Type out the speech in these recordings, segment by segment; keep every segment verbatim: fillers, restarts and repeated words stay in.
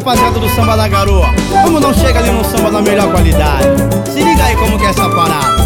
rapaziada do Samba da Garoa, como não chega ali no samba da melhor qualidade? Se liga aí como que é essa parada.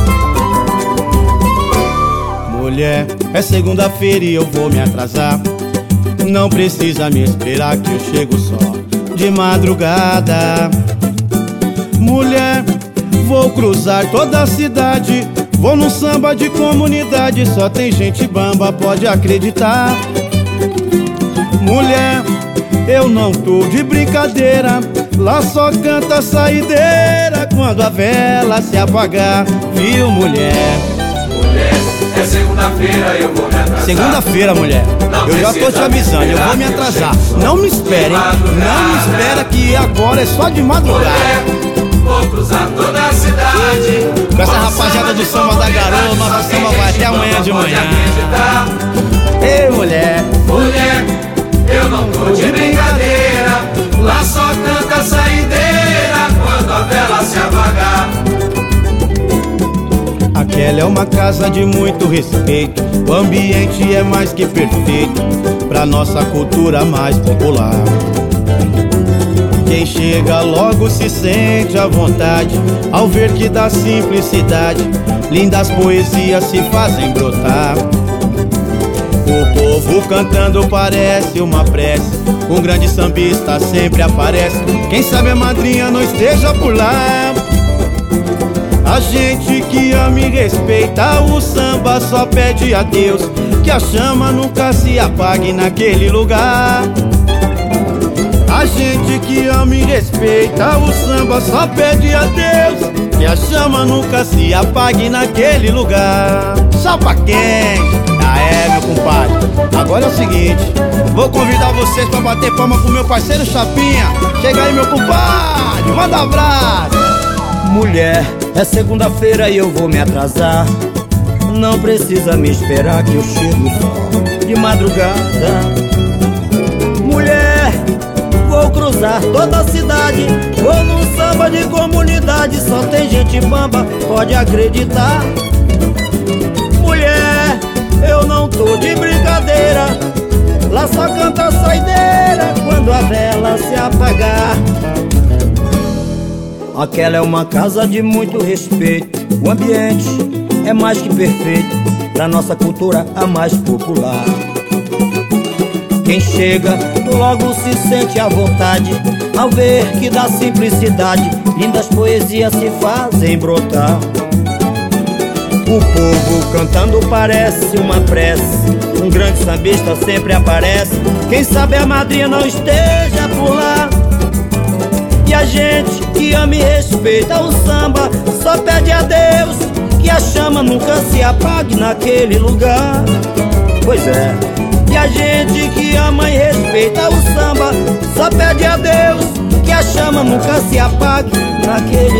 Mulher, é segunda-feira e eu vou me atrasar. Não precisa me esperar que eu chego só de madrugada. Mulher, vou cruzar toda a cidade. Vou num samba de comunidade, só tem gente bamba, pode acreditar. Mulher, eu não tô de brincadeira. Lá só canta saideira quando a vela se apagar. Viu, mulher? Mulher, é segunda-feira, eu vou me atrasar. Segunda-feira, mulher, não eu já tô te avisando, eu vou me atrasar. Não me espere, hein? Não me espera que agora é só de madrugada. Mulher, vou cruzar toda a cidade. Com essa rapaziada do Samba da Garoa, nossa samba vai até amanhã de manhã. Ei, mulher, mulher, eu não tô de brincadeira. Lá só canta saideira quando a vela se apagar. Aquela é uma casa de muito respeito. O ambiente é mais que perfeito pra nossa cultura mais popular. Quem chega logo se sente à vontade ao ver que da simplicidade lindas poesias se fazem brotar. O povo cantando parece uma prece, um grande sambista sempre aparece. Quem sabe a madrinha não esteja por lá. A gente que ama e respeita o samba só pede a Deus que a chama nunca se apague naquele lugar. A gente que ama e respeita o samba só pede a Deus que a chama nunca se apague naquele lugar. Chapa quente, ah é, meu compadre. Agora é o seguinte, vou convidar vocês pra bater palma pro meu parceiro Chapinha. Chega aí, meu compadre, manda abraço. Mulher, é segunda-feira e eu vou me atrasar. Não precisa me esperar que eu chego só de madrugada. Mulher, vou cruzar toda a cidade. Vou num samba de comunidade, só tem gente bamba, pode acreditar. Mulher, eu não tô de brincadeira. Lá só canta saideira quando a vela se apagar. Aquela é uma casa de muito respeito. O ambiente é mais que perfeito pra nossa cultura a mais popular. Quem chega logo se sente à vontade ao ver que da simplicidade lindas poesias se fazem brotar. O povo cantando parece uma prece, um grande sambista sempre aparece. Quem sabe a madrinha não esteja por lá. E a gente que ama e respeita o samba só pede a Deus que a chama nunca se apague naquele lugar. Pois é. E a gente que ama e respeita o samba só pede a Deus que a chama nunca se apague naquele